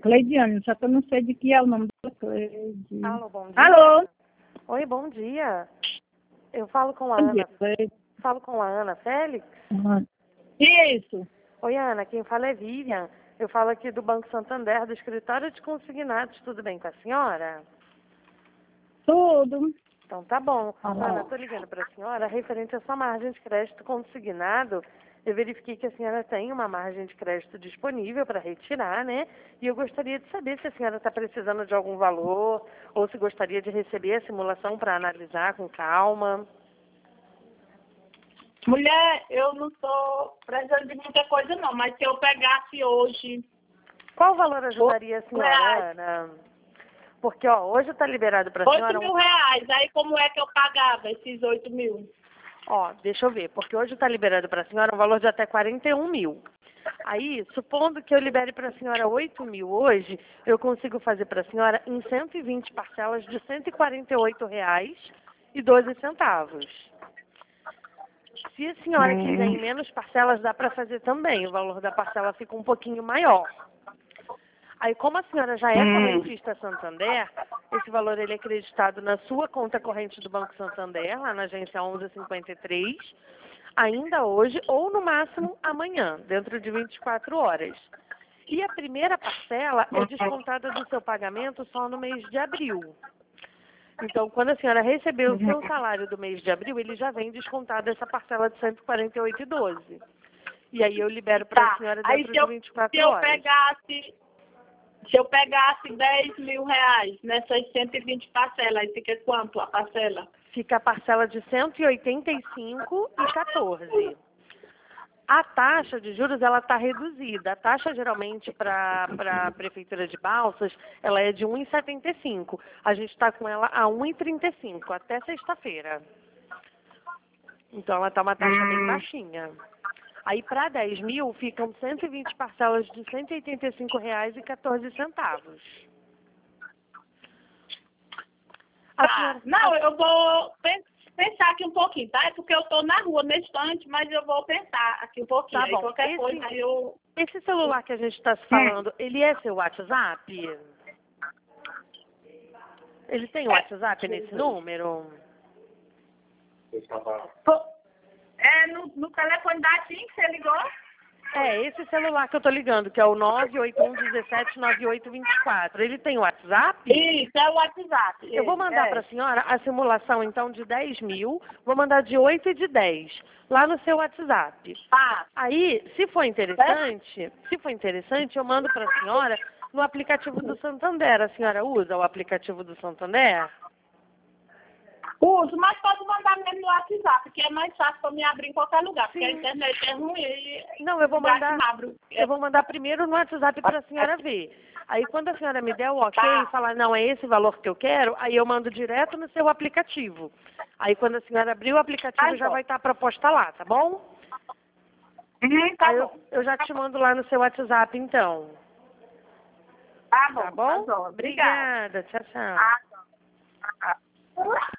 Cleidiane, só que eu não sei de que é o nome da Cleide. Alô, bom dia. Alô? Oi, bom dia. Eu falo com a Bom Ana. dia, Cleide. Falo com a Ana Félix? Isso. Oi, Ana, quem fala é Vivian. Eu falo aqui do Banco Santander, do escritório de consignados. Tudo bem com a senhora? Tudo. Então tá bom. Alô. Ana, estou ligando para a senhora referente a sua margem de crédito consignado. Eu verifiquei que a senhora tem uma margem de crédito disponível para retirar, né? E eu gostaria de saber se a senhora está precisando de algum valor ou se gostaria de receber a simulação para analisar com calma. Mulher, eu não estou precisando de muita coisa não, mas se eu pegasse hoje... Qual valor ajudaria a senhora, R$8.000. Ana? Porque, ó, hoje está liberado para a senhora... R$8.000. Aí como é que eu pagava esses 8 mil? Ó, deixa eu ver, porque hoje está liberado para a senhora um valor de até 41 mil. Aí, supondo que eu libere para a senhora 8 mil hoje, eu consigo fazer para a senhora em 120 parcelas de R$ 148,12. Se a senhora quiser em menos parcelas, dá para fazer também. O valor da parcela fica um pouquinho maior. Aí, como a senhora já é correntista Santander, esse valor ele é acreditado na sua conta corrente do Banco Santander, lá na agência 1153, ainda hoje ou no máximo amanhã, dentro de 24 horas. E a primeira parcela é descontada do seu pagamento só no mês de abril. Então, quando a senhora receber o seu salário do mês de abril, ele já vem descontado essa parcela de R$ 148,12. E aí eu libero para a senhora dentro de 24 horas. Se eu pegasse R$10.000 nessas 120 parcelas, aí fica quanto a parcela? Fica a parcela de R$ 185,14. A taxa de juros ela está reduzida. A taxa geralmente para a Prefeitura de Balsas ela é de 1,75. A gente está com ela a 1,35 até sexta-feira. Então ela está uma taxa bem baixinha. Aí para 10 mil ficam 120 parcelas de R$ 185,14. Não, eu vou pensar aqui um pouquinho, tá? É porque eu estou na rua nesse instante, mas eu vou pensar aqui um pouquinho. Tá bom. Aí qualquer coisa eu... Esse celular que a gente está se falando, ele é seu WhatsApp? Ele tem WhatsApp nesse número? É no telefone da TIM que você ligou? É, esse celular que eu tô ligando, que é o 981179824. Ele tem WhatsApp? Isso, é o WhatsApp. Eu vou mandar para a senhora a simulação, então, de 10 mil. Vou mandar de 8 e de 10, lá no seu WhatsApp. Aí, se for interessante, eu mando para a senhora no aplicativo do Santander. A senhora usa o aplicativo do Santander? Uso, mas pode mandar mesmo no WhatsApp, porque é mais fácil para me abrir em qualquer lugar, porque a Sim. internet é ruim. Não, eu vou mandar primeiro no WhatsApp para a senhora ver. Aí quando a senhora me der o ok e falar, não, é esse valor que eu quero, aí eu mando direto no seu aplicativo. Aí quando a senhora abrir o aplicativo já vai estar a proposta lá, tá bom? Tá Aí bom. eu já te mando lá no seu WhatsApp, então. Tá bom. Tá bom? Obrigada. Obrigada. Tchau, tchau. Tá.